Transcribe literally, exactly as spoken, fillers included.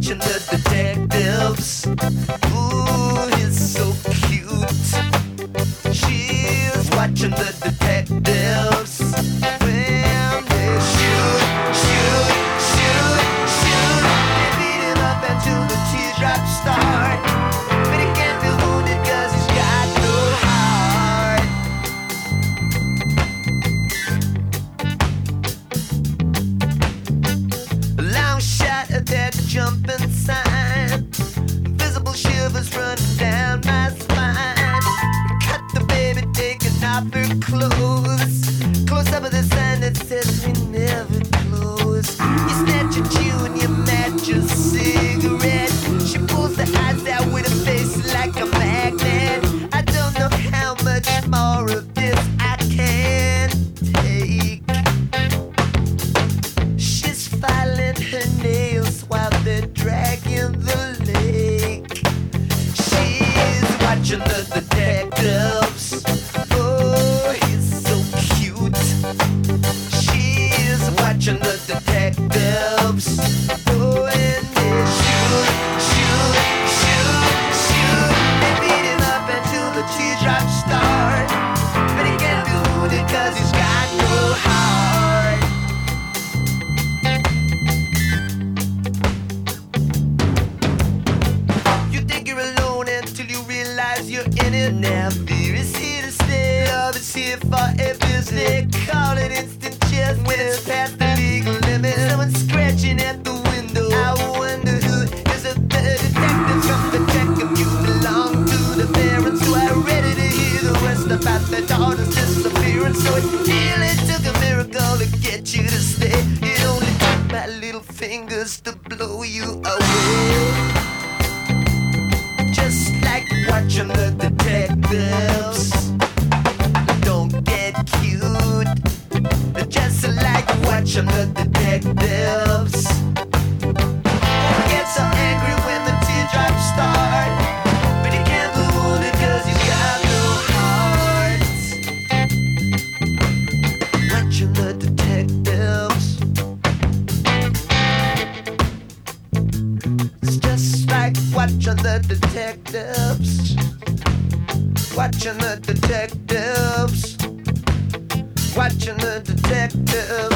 watching the detectives. Ooh, he's so cute. She's watching the detectives. When they shoot, shoot, shoot, shoot, they beat him up until the teardrops start. But he can't be wounded 'cause he's got no heart. A long shot at that jumping sign. Invisible shivers running down my spine. Cut the baby taking off her clothes. Close up with a sign that says we never close. You snatch a chew and you match a cigarette. She pulls the eyes out with a face like a magnet. I don't know how much more of this I can take. She's filing her nails while they're dragging the lake. She's watching the detectives. Oh, he's so cute. She's watching the detectives. Oh, and they shoot, shoot, shoot, shoot. They beat him up until the teardrops start. But he can't be wounded 'cause he's got no heart. You think you're alone until you realize you're in it. Now fear is here to stay. Love is here for a visit. Call it instant chess when it's past the legal limit. Someone's scratching at the window. I wonder who is it. The detective from the check if you belong to the parents who are ready to hear the rest about their daughter's disappearance. So it really took a miracle to get you to stay. It only took my little fingers to blow you away. Just like watching the detectives. Don't get cute. Just like watching the detectives. Get so angry when the teardrops start. But he can't be wounded 'cause he's got no heart. Watching the detectives. It's just like watching the detectives. Watching the detectives. Watching the detectives.